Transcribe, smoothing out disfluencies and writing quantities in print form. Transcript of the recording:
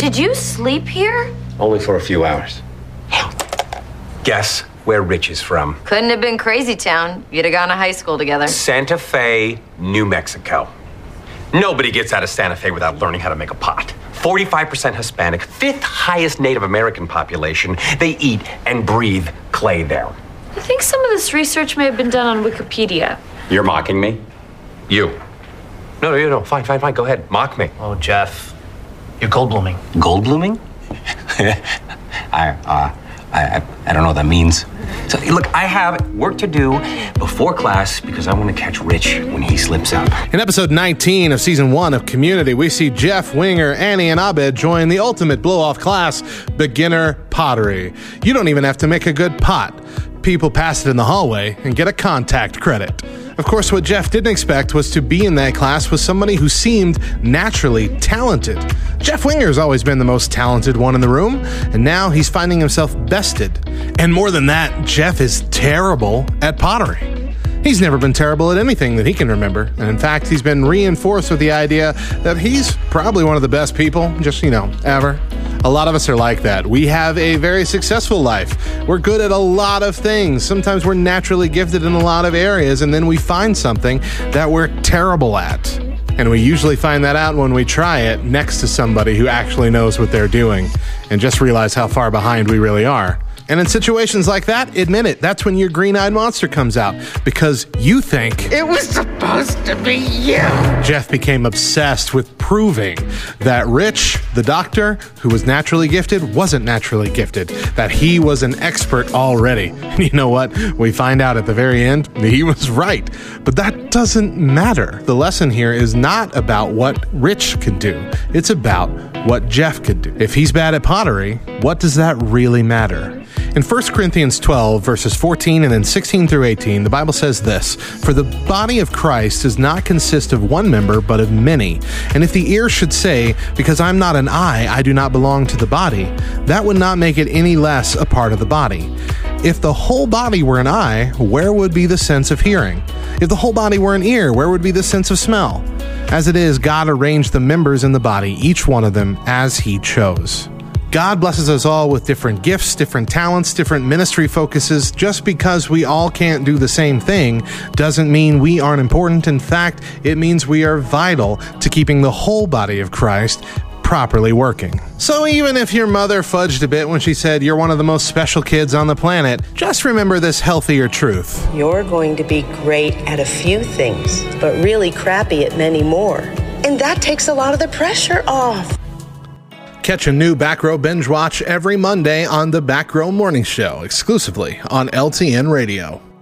Did you sleep here? Only for a few hours. Guess where Rich is from? Couldn't have been Crazy Town. You'd have gone to high school together. Santa Fe, New Mexico. Nobody gets out of Santa Fe without learning how to make a pot. 45% Hispanic, 5th highest Native American population. They eat and breathe clay there. I think some of this research may have been done on Wikipedia. You're mocking me? You. No. Fine. Go ahead. Mock me. Oh, Jeff, you're Goldbluming. Goldbluming? I don't know what that means. So, look, I have work to do before class because I want to catch Rich when he slips up. In episode 19 of season 1 of Community, we see Jeff, Winger, Annie, and Abed join the ultimate blow-off class, beginner pottery. You don't even have to make a good pot. People pass it in the hallway and get a contact credit. Of course, what Jeff didn't expect was to be in that class with somebody who seemed naturally talented. Jeff Winger's always been the most talented one in the room, and now he's finding himself bested. And more than that, Jeff is terrible at pottery. He's never been terrible at anything that he can remember, and in fact, he's been reinforced with the idea that he's probably one of the best people, just, ever. A lot of us are like that. We have a very successful life. We're good at a lot of things. Sometimes we're naturally gifted in a lot of areas, and then we find something that we're terrible at. And we usually find that out when we try it next to somebody who actually knows what they're doing, and just realize how far behind we really are. And in situations like that, admit it, that's when your green-eyed monster comes out, because you think it was supposed to be you. Jeff became obsessed with proving that Rich, the doctor, who was naturally gifted, wasn't naturally gifted, that he was an expert already. And you know what? We find out at the very end that he was right. But that doesn't matter. The lesson here is not about what Rich can do. It's about what Jeff could do. If he's bad at pottery, what does that really matter? In 1 Corinthians 12, verses 14 and then 16 through 18, the Bible says this: "For the body of Christ does not consist of one member, but of many. And if the ear should say, 'Because I'm not an eye, I do not belong to the body,' that would not make it any less a part of the body. If the whole body were an eye, where would be the sense of hearing? If the whole body were an ear, where would be the sense of smell? As it is, God arranged the members in the body, each one of them as He chose." God blesses us all with different gifts, different talents, different ministry focuses. Just because we all can't do the same thing doesn't mean we aren't important. In fact, it means we are vital to keeping the whole body of Christ properly working. So even if your mother fudged a bit when she said you're one of the most special kids on the planet, just remember this healthier truth. You're going to be great at a few things, but really crappy at many more. And that takes a lot of the pressure off. Catch a new Back Row Binge Watch every Monday on the Back Row Morning Show, exclusively on LTN Radio.